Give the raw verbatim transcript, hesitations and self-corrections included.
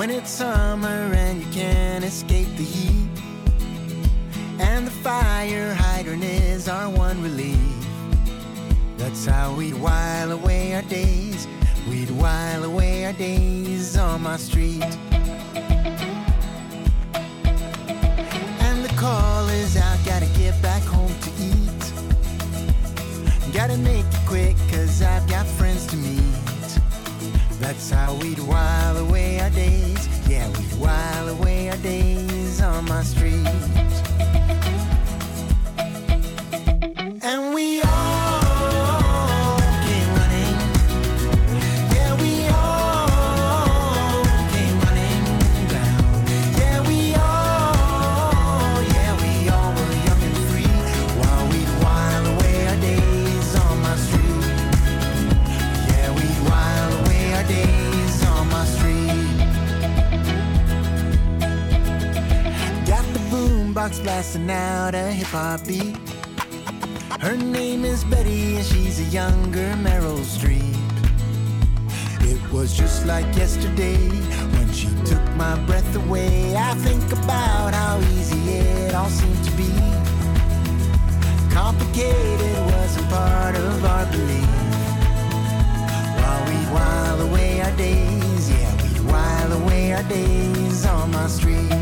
when it's summer and you can't escape the heat, and the fire hydrant is our one relief. That's how we'd while away our days. We'd while away our days on my street. And the call is out, gotta get back home to eat. Gotta make it quick, cause I've got friends to meet. That's how we'd while away our days. Yeah, we'd while away our days on my street. And we all came running. Yeah, we all came running down. Yeah, we all, yeah, we all were young and free, while we'd while away our days on my street. Yeah, we'd while away our days on my street. Got the boombox blasting out a hip-hop beat. Her name is Betty and she's a younger Meryl Streep. It was just like yesterday when she took my breath away. I think about how easy it all seemed to be. Complicated wasn't part of our belief. While we'd while away our days, yeah, we'd while away our days on my street.